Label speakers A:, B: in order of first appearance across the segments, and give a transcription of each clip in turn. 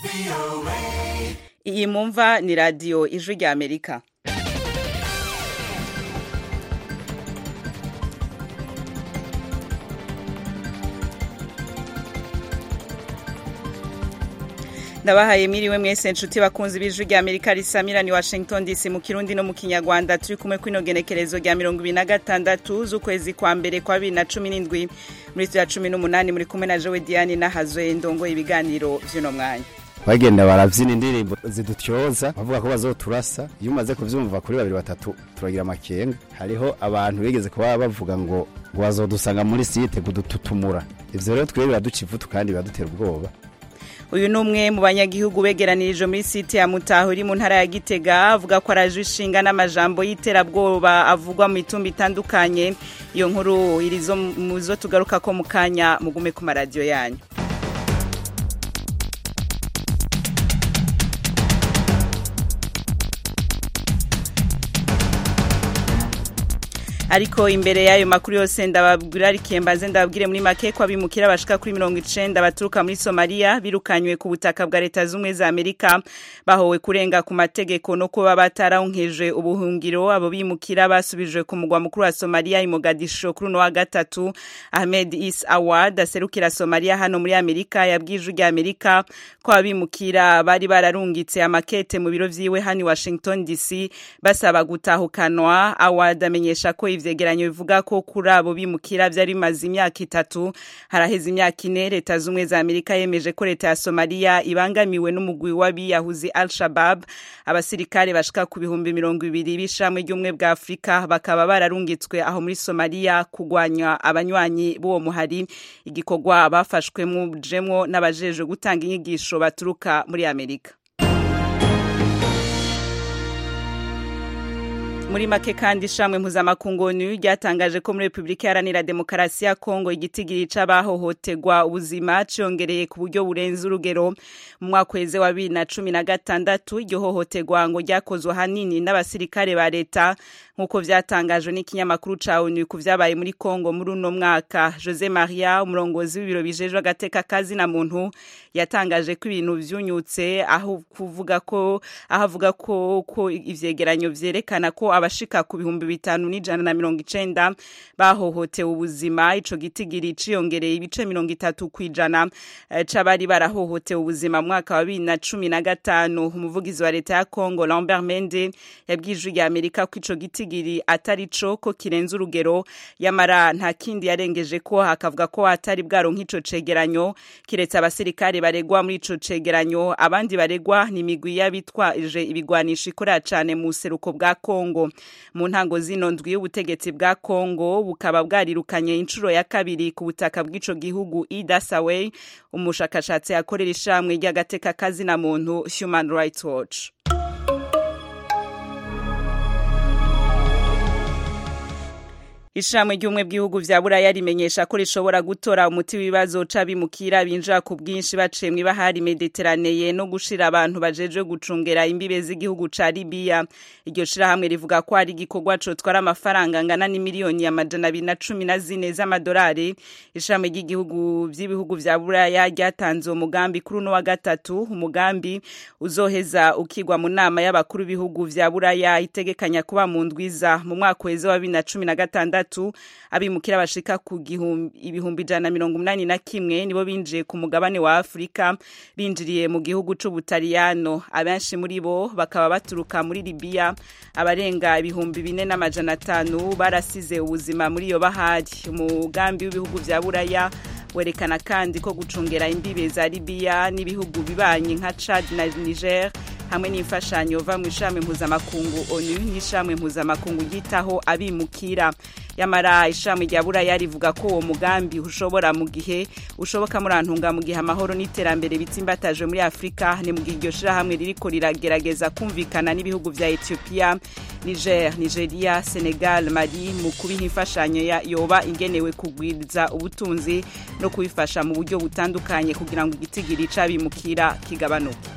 A: Iyi mumva ni radio Ijwi rya Amerika. Ndabahaye miriwe mwese nshuti bakunzi b'Ijwi rya Amerika risamira ni Washington DC mu Kirundi no mu Kinyarwanda turi kumwe kwino genekerezo rya 2026 z'ukwezi kwa mbere kwa 2017 muri 18 muri kumwe na Joe Diane na Hazwe ndongo ibiganiro vy'uno mwanya.
B: Bagenda baravyina indirimbo zidutyoza bavuga ko bazoturasa iyo umaze kuvyumva kuri 2-3 turagira amakenga hariho abantu bigeze kuba bavuga ngo bazodusanga muri site kudututumura ivyo rero twebwe biraducivutu kandi biradutera ubwoba.
A: Uyu numwe mu banyagihugu begeranirije muri site ya Mutaho iri mu ntara ya Gitega avuga ko araje ishinga n'amajambo y'iterabwoba avugwa mu mitumba itandukanye. Iyo nkuru irizo muzo tugaruka ko mukanya mugume ku radio yanyu. Ariko imbere yayo makuru yose ndababwira rikembaze ndababwire muri make kwa bimukira bashika kuri 90 baturuka muri Somalia birukanywe ku butaka bwa leta z'umwe za Amerika bahowe kurenga ku mategeko no kuba bataronkeje ubuhungiro abo bimukira basubijwe ku mugwa mukuru wa Somalia i Mogadisho kuri no wa gatatu. Ahmed Is Awad aserukira Somalia hano muri Amerika yabwije rya Amerika ko abimukira bari bararungitse amakete mu biro vyiwe hano Washington DC basaba gutahukanwa. Awad amenyesha ko ivyegeranyo bivuga ko kuri abo bimukira byari bimaze imyaka 3 haraheze imyaka 4 leta z'umwe za Amerika yemeje ko leta ya Somalia ibangamiwe n'umugwi w'abiyahuzi Al-Shabaab. Abasirikare bashika ku 200 bishamwe ry'umwe bwa Afrika bakaba bararungitswe aho muri Somalia kugwanya abanywanyi b'uwo muhari igikorwa bafashwe mu jemwo n'abajeje gutanga inyigisho baturuka muri Amerika. Muri make kandi shamwe mpuzamakungu ryatangaje ko muri Republika Iharanira Demokarasi ya Kongo igitigiri c'abahohoterwa ubuzima cyongereye ku buryo burenze urugero. Mu mwaka weze wa 2016 iryo hohoterwa ngo ryakozwe hanini n'abasirikare ba leta nkuko vyatangajwe n'ikinyamakuru ca ONU ku vyabaye muri Kongo muri uno mwaka. Jose Maria umurongozi w'ibiro bijejwe agateka kazi na muntu yatangaje ko ibintu vyunyutse aho avuga ko ivyegeranyo vyerekana ko abashika ku 5190 bahohotewe ubuzima. Ico gitigiri ciyongereye ibice 30% c'abari barahohotewe ubuzima mu mwaka wa 2015. Umuvugizi wa leta ya Kongo Lambert Mende yabwije rya Amerika ko ico gitigiri atari co ko kirenze urugero yamara nta kindi yarengeje ko hakavuga ko atari bwaro nk'ico cegeranyo kiretse abasirikare baregwa muri ico cegeranyo abandi baregwa ni migwi y'abitwaje ibigwanisha ikora cane mu seruko bwa Kongo. Mu ntango zino ndwi y'ubutegetsi bwa Kongo bukaba bwarirukanye incuro ya kabiri ku butaka bw'ico gihugu Ida Saway umushakashatsi akorera ishamwe ry'agateka kazi na muntu Human Rights Watch. Ishamwe ry'umwe bw'ibihugu vya Buraya rimenyesha ko rishobora gutora umuti w'ibibazo c'abimukira binjira ku bwinshi baciye mu bahari Mediterranee no gushira abantu bajeje gucungera imbibe z'igihugu ca Libya. Iryo shira hamwe rivuga ko ari igikorwa co twara amafaranga ngana ni miliyoni ya 214 z'amadolari. Ishamwe ry'igihugu vy'ibihugu vya Buraya ryatanze umugambi kuri no wa gatatu. Umugambi uzoheza ukigwa mu nama y'abakuru b'ibihugu vya Buraya itegekanya kuba mu ndwiza mu mwaka weze wa 2016. Abimukira bashika ku ibihumbi 181 nibo binjiye ku mugabane wa Afrika binjiriye mu gihugu c'Ubutaliyano. Abenshi muri bo bakaba baturuka muri Libya. Abarenga ibihumbi 4500 barasize ubuzima muri yo bahari. Umugambi w'ibihugu vya Buraya werekana kandi ko gucungera imbibe za Libya n'ibihugu bibanye nka Chad na Niger hamwe n'imfashanyo va mu ishami mpuzamakungu ONU n'ishami mpuzamakungu yitaho abimukira. Yamara ishami rya Buraya rivuga ko uwo mugambi ushobora mu gihe ushoboka murantunga mu gihe amahoro n'iterambere bitsimbataje muri Afrika. Ni mu gihe iryo shira hamwe ririko riragerageza kumvikana n'ibihugu vya Ethiopia, Niger, Nigeria, Senegal, Mali mu kubiha imfashanyo yoba ingenewe kugwiza ubutunzi no kubifasha mu buryo butandukanye kugira ngo igitigiri c'abimukira kigabanuke.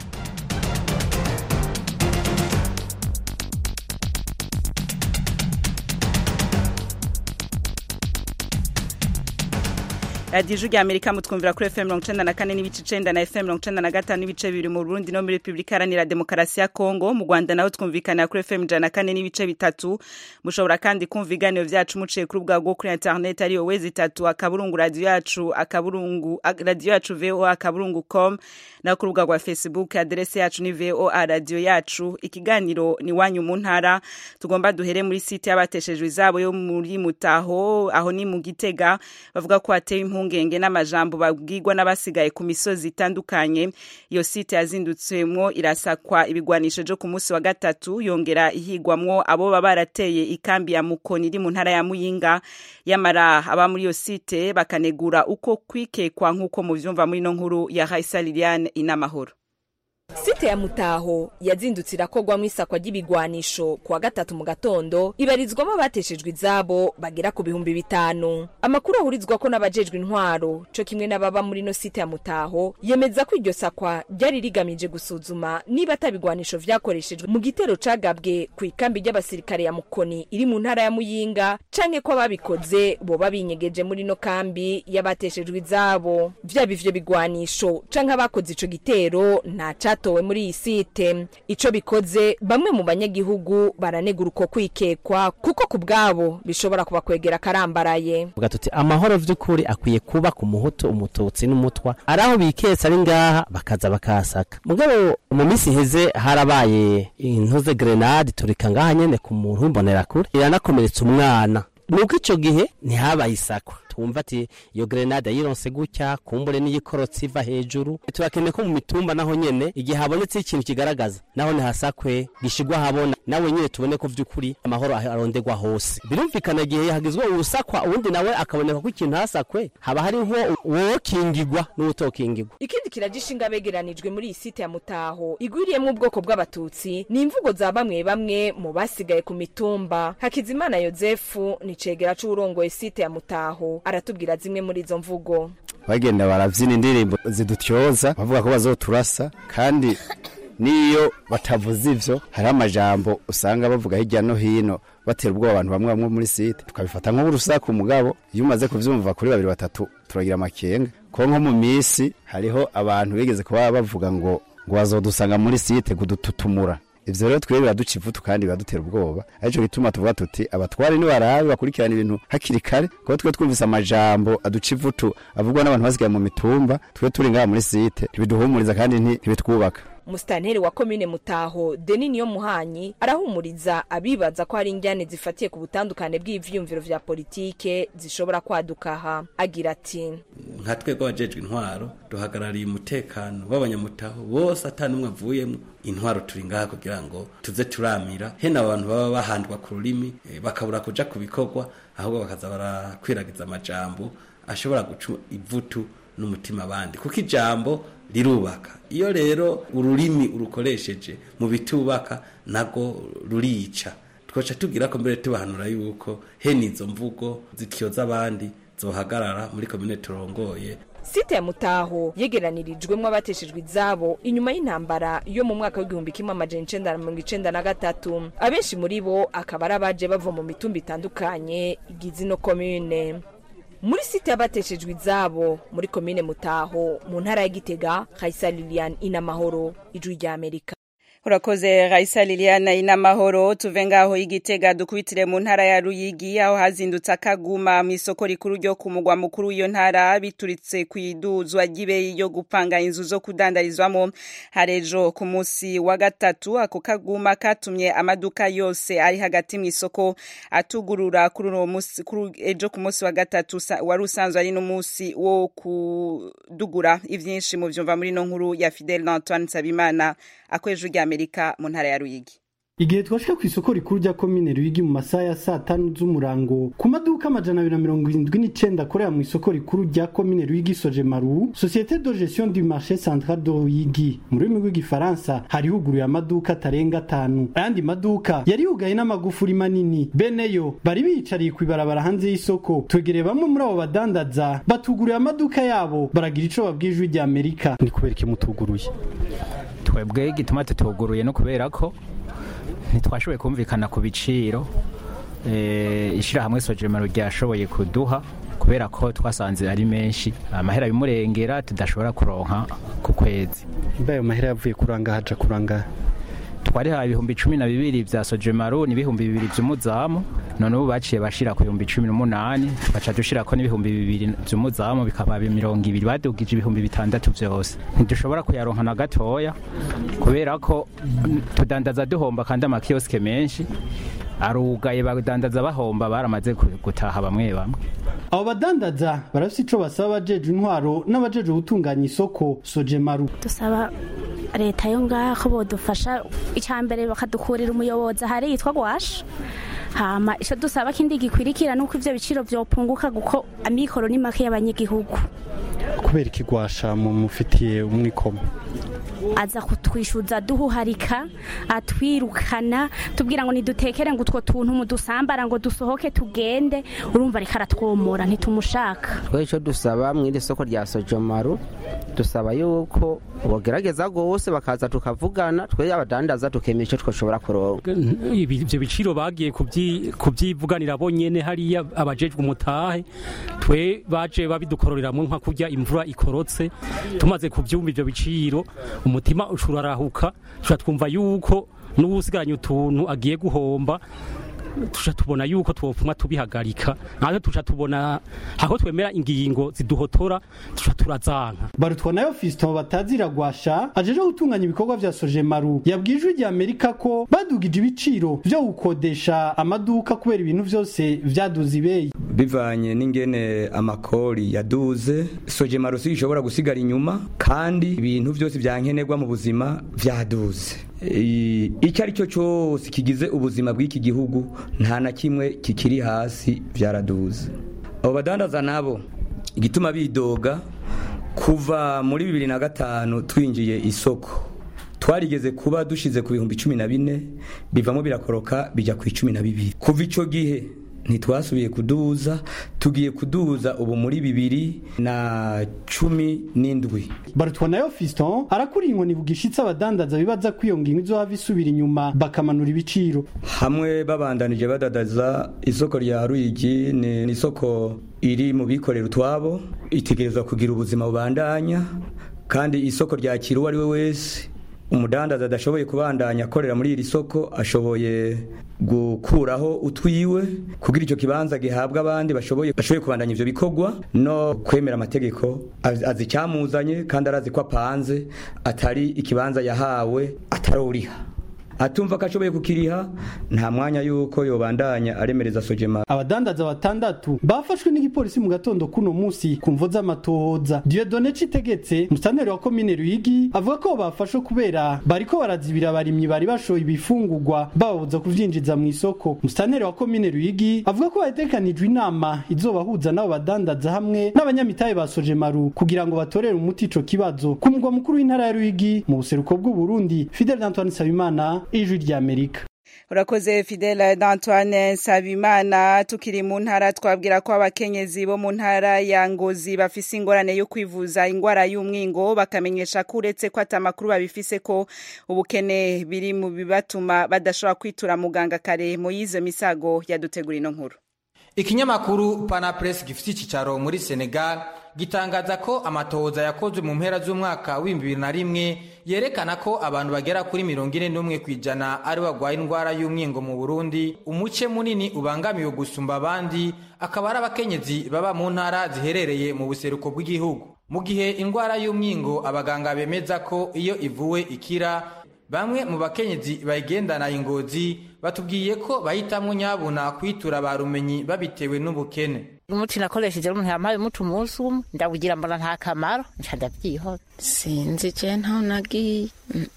A: Radio Ijwi rya Amerika mutwumvira kuri FM 94 n'ibice 9 na FM 95 n'ibice 2 mu Burundi no muri Republika Iharanira Demokarasi ya Kongo. Mu Rwanda naho twumvikana kuri FM 104 n'ibice 3. Mushobora kandi kumva ibiganiro vyacu muciye kuri ubwagwo kuri internet ari wezi 3 akaburungu radio yacu VOA akaburungu.com na kuri ubwagwa Facebook adresse yacu ni VOA radio yacu. Ikiganiro ni wanyu mu ntara, tugomba duhere muri site y'abateshejwe izabo yo muri Mutaho aho ni mu Gitega, bavuga ko ateye impungenge n'amajambo babwirwa n'abasigaye ku misozi itandukanye. Iyo site yazindutsemwo irasakwa ibigwanisho jo ku munsi wa gatatu, yongera ihigwamwo abo babarateye ikambi ya Mukoni iri mu ntara ya Muyinga. Yamara aba muri iyo site bakanegura uko kwikekwa nk'uko muvyumva muri no nkuru ya Raisa Liliane Inamahoro.
C: Site ya Mutaho yazindutse irakogwa mu isakwa ry'ibigwanisho kuwa gatatu mu gatondo, ibarizwamo abateshejwe izabo bagera ku 5,000. Amakuru ahurizwa ko n'abajejwe intwaro cyo kimwe n'ababa muri no site ya Mutaho yemeza ko iryo sakwa ryari rigamije gusuzuma niba atabigwanisho vyakoreshejwe mu gitero cagabwe ku ikambi y'abasirikare ya Mukoni iri mu ntara ya Muyinga, canke ko ababikoze bo babinyegeje muri no kambi y'abateshejwe izabo. Vyabivyo bigwanisho canke abakoze ico gitero nta towe muri iyi site. Ico bikoze bamwe mu banyagihugu baranegura uko kwikekwa kuko kubgabo bishobora kubakwegera karambaraye.
D: Ugatuti amahoro vy'ukuri akwiye kuba ku muhutu, umututsi n'umutwa, araho biketse ari ngaha bakaza bakasaka. Mugabo mu minsi heze harabaye intuze grenade turika ngaha nyene ku muntu w'imbonera kure iranakomeretsa umwana. Nuko ico gihe ntihabaye isakwa. Twumva ati iyo grenade yironse gutya kumbure n'iyikorotsi iva hejuru. Turakeneye ko mu mitumba naho nyene igihe habonetse ikintu kigaragaza naho ntihasakwe gishigwa habona, nawe nyene tubone ko vy'ukuri amahoro arondegwa hose. Birumvikana igihe hagizwe urusakwa ubundi nawe akaboneka ko ikintu hasakwe, haba hari nko wokingirwa n'utokingirwa.
C: Ikindi kiragishinga begeranijwe muri iyi site ya Mutaho igwiriyemwe ubwoko bw'abatutsi ni imvugo za bamwe mu basigaye ku mitumba. Hakizimana Yozefu ni cegera c'urongoye site ya Mutaho, aratubwira zimwe muri izo mvugo.
B: Bagenda baravyina indirimbo zidutyoza, bavuga ko bazoturasa, kandi niyo batavuze ivyo hari amajambo usanga bavuga hirya no hino batera ubwoba abantu bamwe muri site, tukabifata nk'urusaku. Mugabo iyo umaze kuvyumva kuri 2-3 turagira amakenga ko nko mu misi hariho abantu bigeze kuba bavuga ngo bazodusanga muri site kudututumura. Ivyo rero twebwe biraduca ivutu kandi biradutera ubwoba, arico gituma tuvuga tuti abatwari ni barabe bakurikirana ibintu hakiri kare, kuko twe twumvise amajambo aduca ivutu avugwa n'abantu basigaye mu mitumba, twe turi ngaha muri site ntibiduhumuriza kandi ntibitwubaka.
C: Musitanteri wa komine Mutaho Denis Niyomuhanyi arahumuriza abibaza ko hari injyane zifatiye ku butandukane bw'ivyumviro vya politike zishobora kwadukaha. Agira ati
E: nka twego bajejwe intwaro duhagarariye umutekano w'abanyamutaho bose atanumwe avuyemo. Intwaro turi ngaha kugira ngo tuze turamira hena abantu baba bahandwa ku rurimi bakabura kuja kubikorwa, ahubwo bakaza barakwiragiza amajambo ashobora guca ivutu n'umutima abandi, kuko ijambo rirubaka. Iyo rero ururimi urukoresheje mu bitubaka nago rurica. Twoca tugira ko mbere tubahanura yuko henizo mvugo zityoza abandi zohagarara muri komine turongoye.
C: Site ya Mutaho yegeranirijwemo abateshejwe izabo inyuma y'intambara yo mu mwaka w'1993. Abenshi muri bo akaba arabaje bava mu mitumba itandukanye igize no komune. Muri site y'abateshejwe izabo muri komine Mutaho mu ntara ya Gitega, Raisa Liliane Inamahoro, Ijwi rya Amerika.
A: Urakoze Raisa Liliane Inamahoro. Tuve ngaho Igitega dukubitire mu ntara ya Ruyigi, aho hazindutse akaguma mu isoko rikuru ryo ku mugwa mukuru w'iyo ntara bituritse kwiduzwa gibe yo gupanga inzu zo kudandarizwamo. Harejo ku munsi wa gatatu ako kaguma katumye amaduka yose ari hagati mu isoko atugurura kuri uwo munsi, ejo ku munsi wa gatatu wari usanzwe ari n'umunsi wo kudugura. Ivyinshi mu vyumva muri no nkuru ya Fidel Antoine Nsabimana akwejo rya Amerika mu ntara ya Ruyigi.
F: Igihe twashika ku isoko rikuru rya komine Ruyigi mu masaha ya 5 z'umurango ku maduka 279 akorera mu isoko rikuru rya komine Ruyigi Sojemaru, Société de gestion du marché central de Ruyigi mu rurimi rw'igifaransa, hari huguruye amaduka atarenga 5. Ayandi maduka yari yugaye n'amagufuri manini. Beneyo bari bicariye kwibarabara hanze y'isoko. Twegereye bamwe muri abo badandaza batuguriye amaduka yabo, baragira ico babwijwe rya Amerika. Ni kubera iki mutuguruye?
G: Twebwe gituma tutuguruye no kubera ko ntitwashoboye kumvikana ku biciro ishira hamwe Sojemaru ryashoboye kuduha kubera ko twasanze ari menshi amahera bimurengera tudashobora kuronka ku kwezi.
F: Mbayo mahera yavuye kuranga haja kuranga
G: twari ha 12,000 vya Sojemaru ni 2,000 vy'umuzamu none ubu baciye bashira ku 18,000 baca dushira ko ni 2,000 vy'umuzamu bikaba 200 badugije 6,000 vyose ntidushobora kuyaronka na gatoya kubera ko tudandaza duhomba kandi amakioske menshi arugaye badandaza bahomba baramaze gutaha bamwe bamwe.
F: Abo badandaza barafite ico basaba abajeje intwaro n'abajeje gutunganya isoko Sojemaru.
H: Dusaba leta yo ngaho bodufasha icambere bakadukurira umuyobozi hari yitwa Gwasha hama ico dusaba kindi gikwirikira nuko ivyo biciro vyopunguka guko amikoro ni make y'abanyagihugu.
F: Kubera ikigwasha mu mufitiye umwikomo
H: aza kutwishuza duhuharika atwirukana tubwira ngo nidutekere ngo utwo tuntu mu dusambara ngo dusohoke tugende urumva rikara twomora ntitumushaka.
I: Ico dusaba mw'iri soko rya Sojemaru dusaba yuko bogerageza gose bakaza tukavugana twe abadandaza tukemera ico twoshobora kuronka.
J: Ivyo biciro bagiye kubyivuganira bonyene hariya abajejwe umutahe twe baje babidukororeramwe nka kurya imvura ikorotse tumaze kuvyumva ivyo biciro umutima ushurarahuka twumva yuko n'ubusigaranye utuntu agiye guhomba tubona yuko twopfuma tubihagarika natwe tubona aho twemera ingingo ziduhotora turazanka.
F: Barutwa nayo Fiston batazira Gwasha ajeje gutunganya ibikorwa vya Sojemaru yabwijwe rya Amerika ko badugije ibiciro vyo gukodesha amaduka kubera ibintu vyose vyaduze ibeyi
K: bivanye n'ingene amakori yaduze. Sojemaru sishobora gusigara inyuma kandi ibintu vyose vyankenerwa mu buzima vyaduze. Icyo ari cyo cyose kigize ubuzima bw'iki gihugu nta na kimwe kikiri hasi byaraduze. Abo badandaza nabo igituma bidoga kuva muri 2005 twinjiye isoko twarigeze kuba dushize ku 14,000 bivamo birakoroka bijya ku 12. Kuva ico gihe ntitwasubiye kuduza tugiye kuduza ubu muri 2017.
F: Barutwa nayo Fiston arakuriye inkoni bugishitsa abadandaza bibaza kwiyonga izo hava isubira inyuma bakamanura ibiciro
K: hamwe babandanije badadaza. Isoko rya Ruyigi ni isoko iri mu bikorera utwabo itegerezwa kugira ubuzima bubandanya kandi isoko rya Kiruwa ari we wese umudandaza adashoboye kubandanya akorera muri iri soko ashoboye gukuraho utwiwe kugira icyo kibanza gihabwa abandi bashoboye kubandanya ivyo bikorwa no kwemera amategeko azicyamuzanye kandi arazi ko apanze atari ikibanza yahawe ataroriha atumva ko ashoboye kukiriha nta mwanya yuko yobandanya aremereza Sojemaru.
F: Abadandaza batandatu bafashwe n'igipolisi mu gatondo kuno munsi kumvo z'amatohoza. Dieudonné Citegetse musanteri wa komine Ruyigi avuga ko bafashwe kubera bariko barazibira abarimyi bari bashoye ibifungurwa babuza kuvyinjiza mu isoko. Musanteri wa komine Ruyigi avuga ko batekanijwe inama izobahuza nabo badandaza hamwe n'abanyamitahe ba Sojemaru kugira ngo batorere umuti ico kibazo. Ku mugwa mukuru w'intara ya Ruyigi mu buseruko bw'u Burundi, Fidel Antoine Sabimana, Ijwi rya Amerika.
A: Urakoze Fidel d'Antoine Sabimana. Tukiri mu ntara twabwira ko abakenyezi bo mu ntara ya Ngozi bafise ingorane yo kwivuza ingwara y'umwingo bakamenyesha ko uretse ko atamakuru babifise ko ubukene biri mu bibatuma badashobora kwitura muganga kare. Moyize Misago yadutegura ino nkuru.
L: Ikinyamakuru Panapress gifite icicaro muri Senegal gitangaza ko amatohoza yakozwe mu mpera z'umwaka w'2001 yerekana ko abantu bagera kuri 41% ari bagwaye indwara y'umwingo mu Burundi. Umuce munini ubangamiwe gusumba abandi akaba ari abakenyezi baba mu ntara ziherereye mu buseruko bw'igihugu. Mu gihe indwara y'umwingo abaganga bemeza ko iyo ivuwe ikira, bamwe mu bakenyezi bayigendana ingozi batubwiye ko bahitamwe nyabuna kwitura barumenyi babitewe n'ubukene.
M: Umuti nakoresheje umuntu yamaye umuti umunsi umwe ndabugira mbona nta kamaro nca ndavyihoza.
N: Sinzi je ntaho nagiye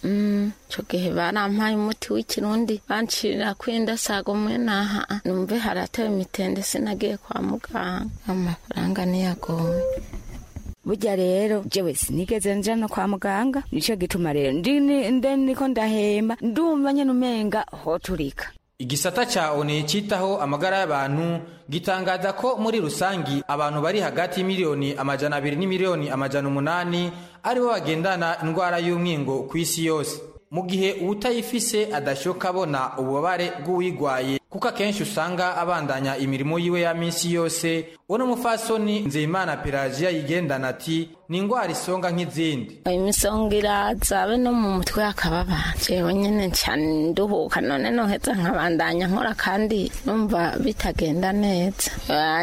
N: cyo gihe barampaye umuti w'ikirundi bancira kwinda sago mwe naha numve haratewe imitende sinagiye kwa muganga amafaranga niyagoye.
O: Burya rero jewe sinigeze nja no kwa muganga nico gituma rero niko ndahemba ndumva nyene umenga hoturika.
L: Igisata cha ONU citaho amagara y'abantu gitangaza ko muri rusangi abantu bari hagati y'imiliyoni 200 n'imiliyoni 800 aribo bagendana indwara y'umwingo ku isi yose. Mu gihe utayifise adashoka abona ububabare bw'uwigwaye kuko akenshi usanga abandanya imirimo yiwe ya minsi yose. Uno mufasoni Nzeyimana Pelagia yigendana ati ni ingwara isonga nk'izindi.
N: Imisonga iraza be no mu mutwe akababa jewe nyene cyane nduhuka none noheza nkabandanya nkora kandi numva bitagenda neza.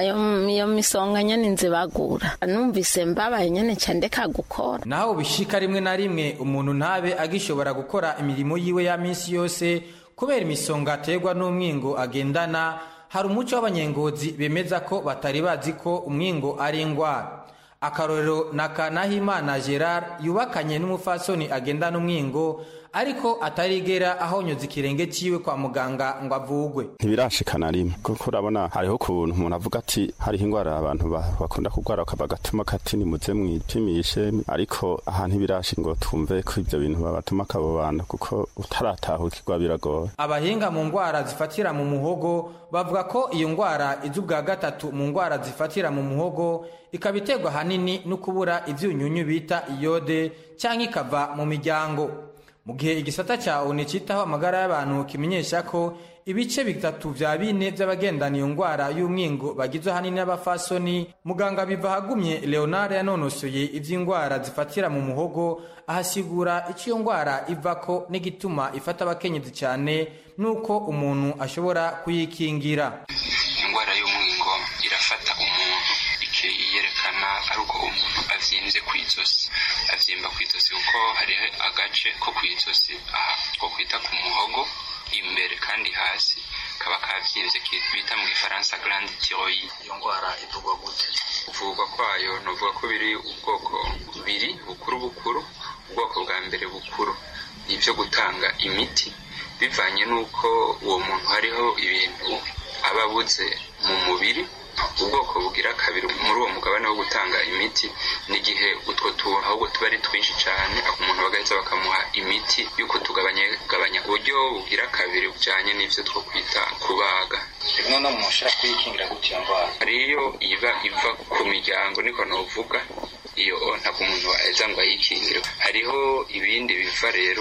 N: Iyo misonga nyene nzibagura numvise mbabaye nyene cyane gukora.
L: Naho bishika rimwe na rimwe umuntu ntabe agishobora gukora imirimo yiwe ya minsi yose kubera imisonga aterwa n'umwingo agendana. Hari umuco w'abanyengozi bemeza ko batari bazi ko umwingo ari ingwara. Akarorero Nahimana Gerard yubakanye n'umufasoni agendana umwingo ariko atarigera ahonyoza ikirenge ciwe kwa muganga ngo avugwe.
P: Ntibirashikana rimwe kuko urabona hariho ukuntu umuntu avuga ati hariho ingwara abantu bakunda kurwara akabagatuma kati nimuze mwipimishe, ariko aha ntibirashi ngo twumve ko ivyo bintu babatuma kabo bantu kuko utaratahukirwa biragoye.
L: Abahinga mu ngwara zifatira mu muhogo bavuga ko iyo ngwara izubwa gatatu mu ngwara zifatira mu muhogo ikabiterwa hanini no kubura ivyunyunyu bita iyode canke ikava mu miryango. Mu gihe igisata ca ONU citaho amagara y'abantu kimenyesha ko ibice bitatu vya bine vy'abagendana iyo ngwara y'umwingo bagizwe hanini n'abafasoni, muganga biva hagumye Leonard yanonosoye ivy'ingwara zifatira mu muhogo ahasigura ico iyo ngwara ivako n'igituma ifata abakenyezi cyane nuko umuntu ashobora kuyikingira.
Q: Ingwara y'umwingo irafata umuntu yerekana ari uko umuntu avyimvye kw'izosi, avyimba kw'izosi kuko hari agace ko kw'izosi aha ko kwita ku muhogo imbere kandi hasi kaba kavyimvye bita mu Gifaransa grande thyroïde. Iyo ngwara ivugwa gute? Uvugwa kwayo novuga ko biri ubwoko bubiri bukuru. Ubwoko bwa mbere bukuru ivyo gutanga imiti bivanye nuko uwo muntu hariho ibintu ababuze mu mubiri. Ubwoko bugira kabiri muri uwo mugabane wo gutanga imiti n'igihe utwo tuntu ahubwo tuba ari twinshi cyane umuntu bagahita bakamuha imiti yuko tugabanya uburyo bugira kabiri bujanye n'ivyo two kwita kubaga. Rimwe no mushira kwikingira gutya ngwara ariyo iva ku miryango niko novuga iyo ntabwo umuntu aheza ngo ayikingire. Hariho ibindi biva rero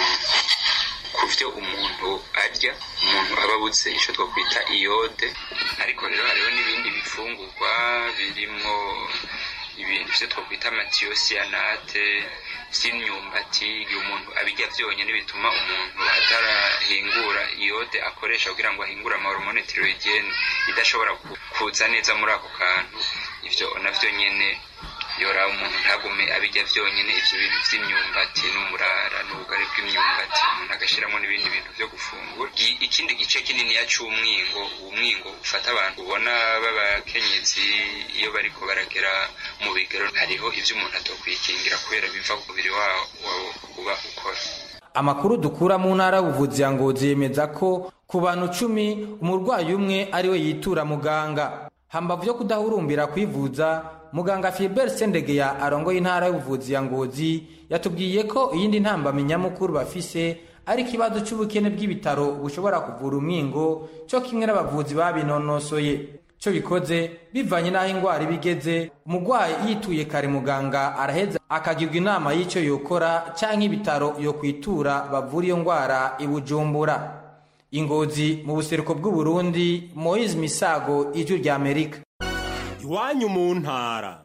Q: kuvyo umuntu arya, umuntu ababuze ico two kwita iyode. Ariko rero hariho n'ibindi bifungurwa birimwo ibintu vyo twokwita amatiyosiyanate vy'imyumbati. Iyo umuntu abirya vyonyene bituma umuntu atarahingura iyode akoresha kugira ngo ahingure amahormone tiroidien idashobora kuza neza muri ako kantu. Ivyo navyo nyene yora umuntu ntagume abirya vyonyene ivyo bintu vy'imyumbati n'umurara n'ubugari bw'imyumbati, umuntu agashiramo n'ibindi bintu vyo gufungura. Ikindi gice kinini ya c'umwingo, umwingo ufata abantu ubona b'abakenyezi iyo bariko baragera mu bigero, hariho ivyo umuntu atokwikingira kubera biva ku mubiri wawo uba ukora.
L: Amakuru dukura mu ntara y'ubuvuzi ya Ngozi yemeza ko ku bantu 10 umurwayi umwe ariwe yitura muganga. Hambavu yo kudahurumbira kwivuza, muganga Philbert Sendegeya arongoye intara y'ubuvuzi ya Ngozi yatubwiye ko iyindi ntambamyi nyamukuru bafise ari kibazo c'ubukene bw'ibitaro bushobora kuvura umwingo cyo kimwe n'abavuzi babinonosoye. Cyo bikoze bivanye naho ingwara ibigeze, umugwayi yituye kare muganga araheza akagirwa inama y'icyo yokora canke ibitaro yo kwitura bavura iyo ngwara ibujumbura. Ingozi mu buseruko bw'u Burundi, Moise Misago, Ijwi rya Amerika.
R: Iwanyu mu ntara.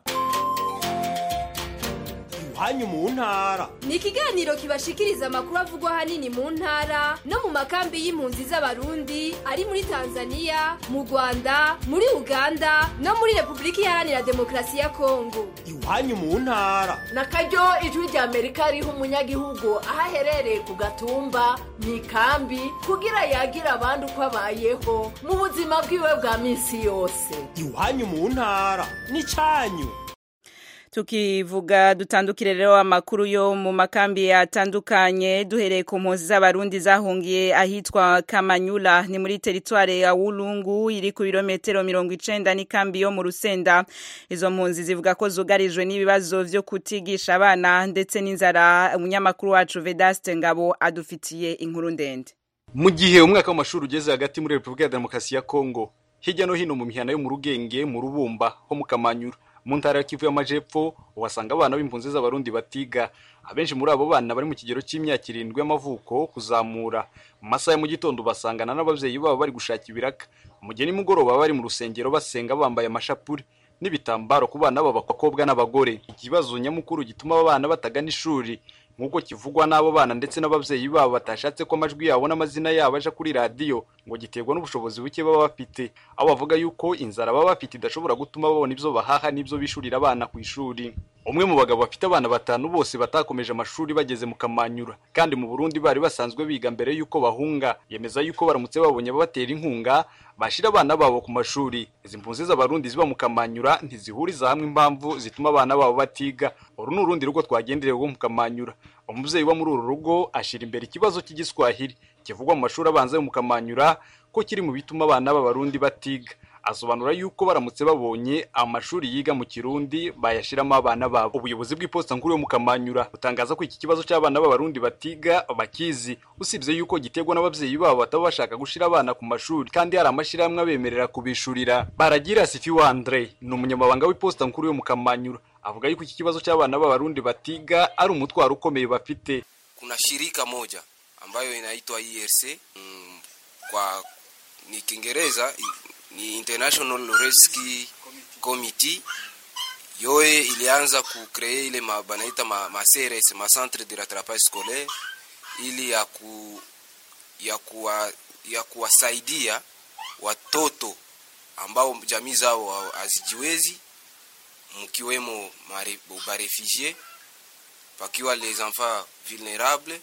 R: Iwanyu mu ntara
S: ni ikiganiro kibashikiriza amakuru avugwa hanini mu ntara no mu makambi y'impunzi z'abarundi ari muri Tanzania, mu Rwanda, muri Uganda no muri Republika Iharanira Demokarasi ya Kongo.
R: Iwanyu mu ntara
T: nakaryo Ijwi rya Amerika riha umunyagihugu ahaherereye ku gatumba mu ikambi kugira yagira abandi uko abayeho mu buzima bwiwe bwa minsi yose.
R: Iwanyu mu ntara ni canyu.
A: Tukivuga dutandukire rero amakuru yo mu makambi atandukanye, duhereye ku mpunzi z'abarundi zahungiye ahitwa Kamanyula ni muri teritware ya Wulungu iri ku birometero 90 n'ikambi yo mu Rusenda. Izo mpunzi zivuga ko zugarijwe n'ibibazo vyo kutigisha abana ndetse n'inzara. Umunyamakuru wacu Vedaste Ngabo adufitiye inkuru ndende.
U: Mu gihe umwaka w'amashuri ugeze hagati muri Republika ya Demokarasi ya Kongo, hirya no hino mu mihana yo mu Rugenge, mu Rubumba ho mu Kamanyura, mu ntara ya Kivu y'Amajepfo uhasanga abana b'impunzi z'abarundi batiga. Abenshi muri abo bana bari mu kigero cy'imyaka 7 y'amavuko kuzamura. Mu masaha mu gitondo basangana n'abavyeyi babo bari gushaka ibiraka. Umugeni mugoroba bari mu rusengero basenga bambaye amashapuri n'ibitambaro ku bana b'abakobwa n'abagore. Ikibazo nyamukuru gituma abana batagana ishuri nkuko kivugwa n'abo bana ndetse n'abavyeyi babo batashatse ko amajwi yabo n'amazina yabo aje kuri radio ngo giterwa n'ubushobozi buke baba bafite. Abo bavuga yuko inzara baba bafite idashobora gutuma babona ivyo bahaha n'ivyo bishurira abana ku ishuri. Umwe mu bagabo bafite abana 5 bose batakomeje amashuri bageze mu Kamanyura kandi mu Burundi bari basanzwe biga mbere yuko bahunga, yemeza yuko baramutse babonye babatera inkunga bashira abana babo ku mashuri. Izi mpunzi z'abarundi ziba mu Kamanyura ntizihuriza hamwe impamvu zituma abana babo batiga. Uru n'urundi rugo twagendereye mu Kamanyura. Umuvyeyi wa muri uru rugo ashira imbere ikibazo cy'igiswahili kivugwa mu mashuri abanza yo mu Kamanyura ko kiri mu bituma abana b'abarundi batiga. Asobanura yuko baramutse babonye amashuri yiga mu Kirundi bayashiramo abana babo. Ubuyobozi bw'iposta nkuru yo mu Kamanyura butangaza ko iki kibazo cy'abana b'abarundi batiga bakizi, usibye yuko gitegwa n'abavyeyi babo bataba bashaka gushira abana ku mashuri kandi hari amashiramwe abemerera kubishurira. Baragira Sifiwa Andre ni umunyamabanga w'iposta nkuru yo mu Kamanyura, avuga yuko iki kibazo cy'abana b'abarundi batiga ari umutwaro ukomeye bafite.
D: Kuna shirika moja ambayo inaitwa IRC kwa ni Kiingereza ni International Rescue Committee. Yoe ilianza kucreate ile banaita ma CRS, ma centre de rattrapage scolaire, ili ya kuwasaidia watoto ambao jamii zao hazijiwezi, mkiwemo barefugee, pakiwa les enfants vulnérables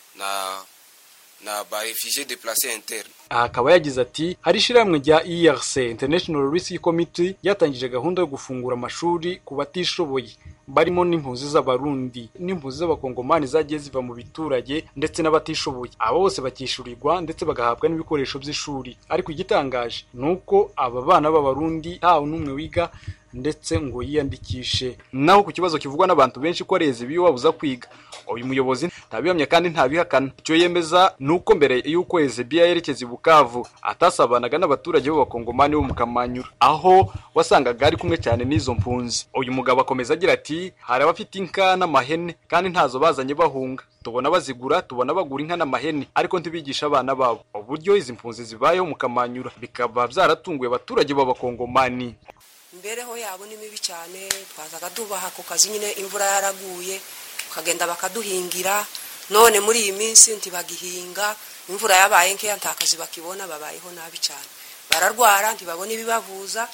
D: na barefugee déplacés interne.
U: Akaba yagize ati hari shiramwe rya IRC International Rescue Committee yatangije gahunda yo gufungura amashuri ku batishoboye barimo n'impunzi z'abarundi n'impunzi z'abakongomani zagiye ziva mu biturage ndetse n'abatishoboye. Abo bose bakishurirwa ndetse bagahabwa n'ibikoresho by'ishuri. Ariko igitangaje nuko aba bana b'abarundi ntawe n'umwe wiga ndetse ngo yiyandikishe. Naho ku kibazo kivugwa n'abantu benshi ko areze biyo babuza kwiga, uyu muyobozi ntabihamya kandi ntabihakana. Icyo yemeza nuko mbere y'uko Ezebia yerekeza i Bukavu atasabanaga n'abaturage b'abakongomani bo mu Kamanyura, aho wasangaga ari kumwe cyane n'izo mpunzi. Uyu mugabo akomeza agira ati hari abafite inka n'amahene kandi ntazo bazanye bahunga, tubona bazigura, tubona bagura inka n'amahene ariko ntibigisha abana babo. Uburyo izi mpunzi zibayeho mu Kamanyura bikaba byaratunguye abaturage b'abakongomani.
V: Imbereho yabo ni mibi cyane, twazaga dubaha ku kazi nyine imvura yaraguye ukagenda bakaduhingira, none muri iyi minsi ntibagihinga, imvura yabaye nkeya ntakazi bakibona, babayeho nabi cyane. Bararwara ntibabona ibibavuza,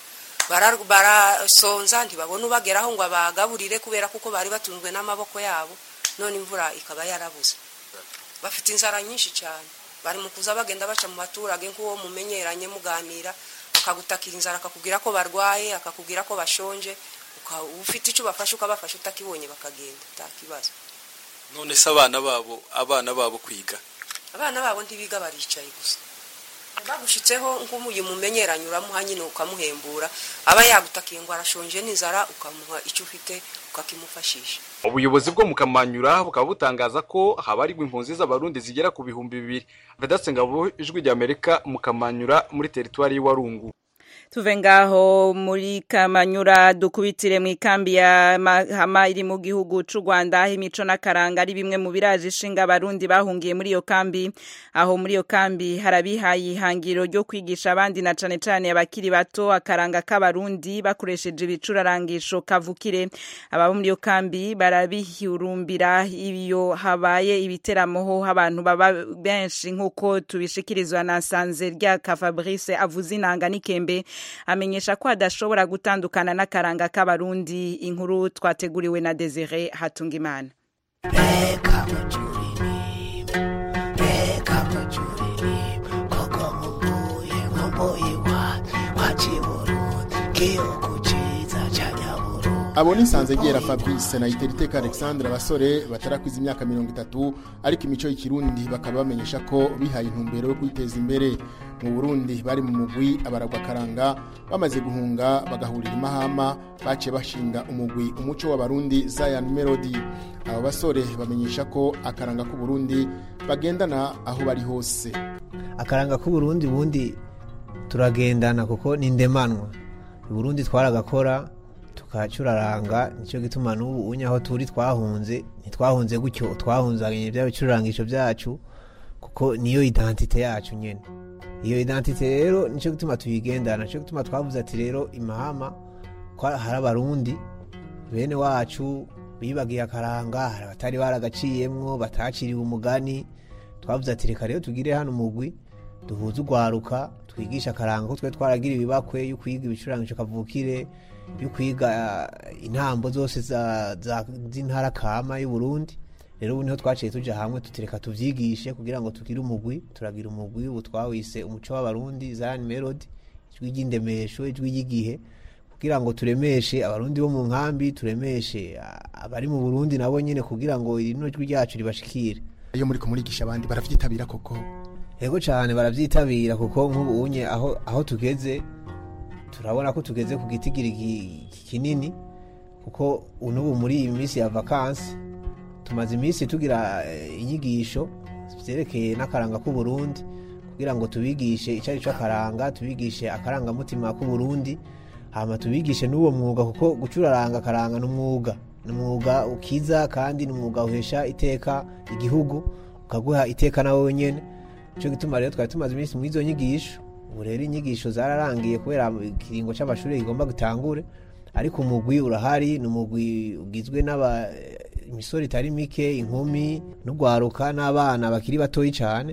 V: barasonza ntibabona ubageraho ngo abagaburire kubera kuko bari batunzwe n'amaboko yabo, none imvura ikaba yarabuze. Bafite inzara nyinshi cyane, bari mu kuza bagenda baca mu baturage nk'uwo mumenyeranye muganira, akagutakira inzara akakubwira ko barwaye, akakubwira ko bashonje, ufite icyo bafasha ukabafasha, utakibonye bakagenda takibazo.
U: None se abana babo kwiga?
V: Abana babo ntibiga, baricaye gusa. Bagushitseho nk'umuye mumenyeranye uramuha nyine ukamuhembura, aba yagutakiye ngo arashonje n'inzara ukamuha icyo ufite ukakimufashisha.
U: Ubuyobozi bwo mu Kamanyura bukaba butangaza ko habarirwa impunzi z'abarundi zigera ku 2,000. Vedasenga ijwi rya Amerika mu Kamanyura muri teritwari y'Warungu.
A: Tuve ngaho muri Kamanyura dukubitire mu ikambi ya Mahama iri mu gihugu c'u Rwanda. Imico n'akaranga ari bimwe mu biraje ishinga abarundi bahungiye muri iyo kambi. Aho muri iyo kambi harabihaye ihangiro ryo kwigisha abandi na cane cane abakiri bato akaranga k'abarundi bakoresheje ibicurarangisho kavukire. Aba muri iyo kambi barabihurumbira iyo habaye ibiteramo abantu baba benshi nkuko tubishikirizwa na Sanze rya Fabrice avuze inanga n'ikembe. Amenyesha ko adashobora gutandukana n'akaranga k'abarundi. Inkuru twateguriwe na Desire Hatungimana.
W: Abo ni Sanzegera Fabrice na Iteriteka Alexandre, abasore batarakwiza imyaka 30 ariko imico y'ikirundi bakaba bamenyesha ko bihaye intumbero yo kwiteza imbere. Mu Burundi bari mu mugwi abaragwa karanga, bamaze guhunga bagahurira Mahama, bace bashinga umugwi umuco w'abarundi Zion Melody. Abo basore bamenyesha ko akaranga ku Burundi bagendana aho bari hose.
X: Akaranga ku Burundi bundi turagendana kuko ni ndemanwa. Burundi twaragakora tukacuraranga. Nicyo gituma n'ubu unye aho turi ntitwahunze gutyo, twahunzanye bya bicurangisho byacu kuko niyo identite yacu nyene. Iyo identite rero nicyo gituma tuyigendana, nicyo gituma twavuze ati rero imahama ko hari abarundi bene wacu bibagiye akaranga, hari abatari baragaciyemwo bataciriwe umugani. Twavuze ati reka rero tugire hano umugwi duhuze ugwaruka twigisha akaranga ko twe twaragira ibibakwe yo kwiga ibicurangisho kavukire, yo kwiga intambo zose z'intara kama y'u Burundi. Rero ubu niho twaciye tuja hamwe tutireka tuvyigishe kugira ngo tugire umugwi. Turagira umugwi ubu twawise umuco w'abarundi Zion Melody, ijwi ry'indemesho, ijwi ry'igihe, kugira ngo turemeshe abarundi bo mu nkambi, turemeshe abari mu Burundi nabo nyene kugira ngo ino jwi ryacu ribashikire.
W: Iyo muri kumurigisha abandi baravyitabira koko?
X: Yego cyane baravyitabira kuko nk'ubu unye aho tugeze turabona ko tugeze ku gitigiri kinini, kuko unubu muri iyi minsi ya vacances tumaze iminsi tugira inyigisho vyerekeye n'akaranga k'u Burundi kugira ngo tubigishe icari cyo akaranga, tubigishe akaranga mutima k'u Burundi, hama tubigishe n'uwo mwuga kuko gucuraranga akaranga n'umwuga ukiza kandi n'umwuga uhesha iteka igihugu, ukaguha iteka nawe nyene. Cyo gituma rero twari tumaze iminsi mu izo nyigisho. Ubu rero inyigisho zararangiye kubera ikiringo c'amashuri igomba gutangure, ariko umugwi urahari, n'umugwi ugizwe imisoro itari mike, inkumi n'ugwaruka n'abana bakiri batoyi cyane.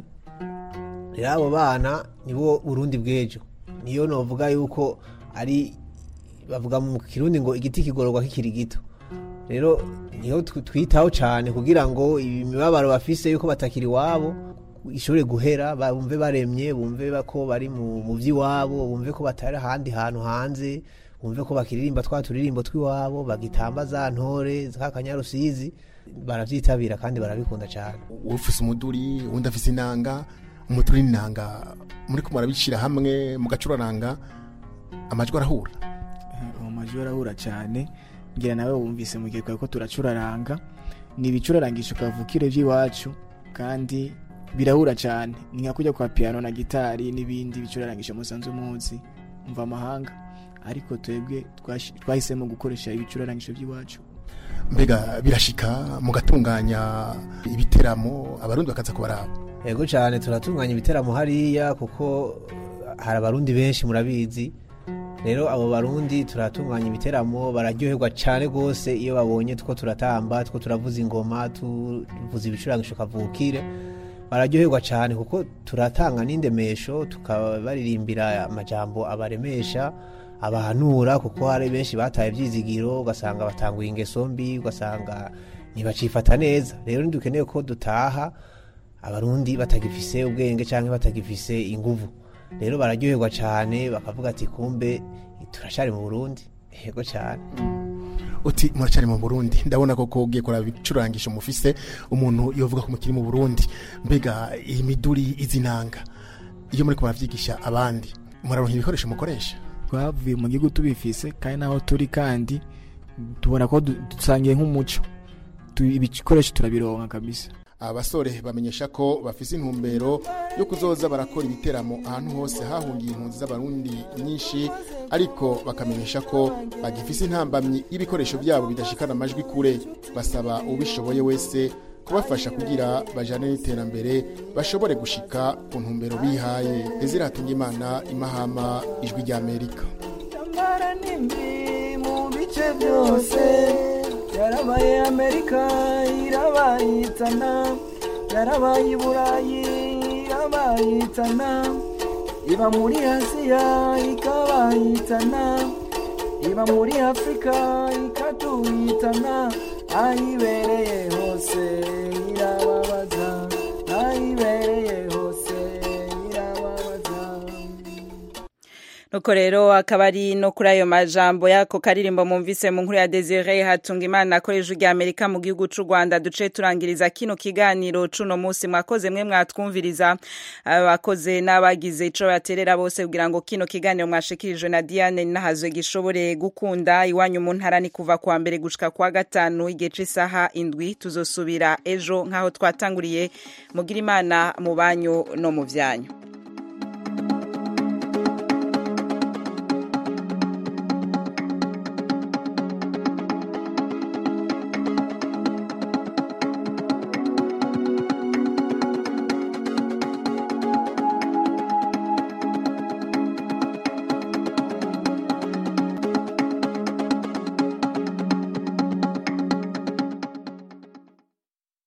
X: Rero abo bana nibo Burundi bw'ejo. Niyo novuga yuko ari bavuga mu Kirundi ngo igiti kigororwa kikiri gito. Rero niyo twitaho cyane kugira ngo imibabaro bafise yuko batakiri wabo ishobore guhera, bumve baremye, bumve ko bari mu vy'iwabo, bumve ko batari ahandi hantu hanze, bumve ko bakiririmba turirimbo twiwabo, bagitamba za ntore z'akanyarusizi. Baravyitabira kandi barabikunda cyane.
W: Ufise umuduri, undi afise inanga, umuduri n'inanga, muri ko murabicira hamwe mugacuraranga, amajwi arahura?
B: Amajwi arahura cyane. Ngira nawe wumvise mu gihe ko turacuraranga, ni ibicurarangisho kavukire by'iwacu kandi birahura cyane. Ni nka kujya kwa piano na gitari n'ibindi bicurarangisho musanzwe muzi mva amahanga, ariko twebwe twahisemo gukoresha ibicurarangisho by'iwacu.
W: Mbega birashika mugatunganya ibiteramo abarundi bakaza kubaraba?
X: Yego cyane, turatunganya ibiteramo hariya kuko hari abarundi benshi murabizi. Rero abo barundi turatunganya ibiteramo, bararyoherwa cyane gose iyo babonye two turatamba, two turavuza ingoma, tuvuza ibicurangisho kavukire. Bararyoherwa cyane kuko turatanga n'indemesho, tukabaririmbira amajambo abaremesha, abahanura, kuko hari benshi bataye ivyizigiro, ugasanga batanguye ingeso mbi, ugasanga ntibacifata neza. Rero ndukeneye ko dutaha abarundi batagifise ubwenge canke batagifise inguvu. Rero bararyoherwa cyane, bakavuga ati kumbe turashari mu Burundi. Yego cyane.
W: Uti muracari mu Burundi, ndabona ko ugiye kora bicurangisho mufise, umuntu yovuga ko mukiri mu Burundi. Mbega iyi miduri, izinanga, iyo muri ko bavyigisha abandi muraronka ibikoresho mukoresha?
B: Twavuye mu gihugu tubifise kandi naho turi kandi tubona ko dusangiye nk'umuco, ibikoresho turabironka kabisa.
W: Abasore bamenyesha ko bafise intumbero yo kuzoza barakora ibiteramo ahantu hose hahungiye impunzi z'abarundi nyinshi, ariko bakamenyesha ko bagifise intambamyi y'ibikoresho byabo bidashikana amajwi kure. Basaba ubishoboye wese kubafasha kugira bajane n'iterambere, bashobore gushika ku ntumbero bihaye. Eziratunga Imana, Imahama, Ijwi rya Amerika.
C: Mu bice byose yarabaye Amerika irabayitana, yarabaye Burayi irabayitana, iba muri Aziya ikabayitana, iba muri Afrika ikatuyitana. Ayibereye hose irababaza, ayibereye hose irababaza.
A: Nuko rero akaba ari no kuri ayo majambo yako karirimbo mumvise mu nkuru ya Desire Hatunga Imana akoresha ijwi Amerika mu gihugu c'u Rwanda. Duce turangiriza kino kiganiro cuno munsi. Mwakoze mwe mwatwumviriza, abakoze n'abagize ico baterera bose kugira ngo kino kiganiro mwashikirijwe na Diane Nahazwe gishobore gukunda. Iwanyu mu ntara ni kuva kwa mbere gushika kwa gatanu igihe c'isaha 7. Tuzosubira ejo nkaho twatanguriye. Mugira Imana mu banyu no mu vyanyu.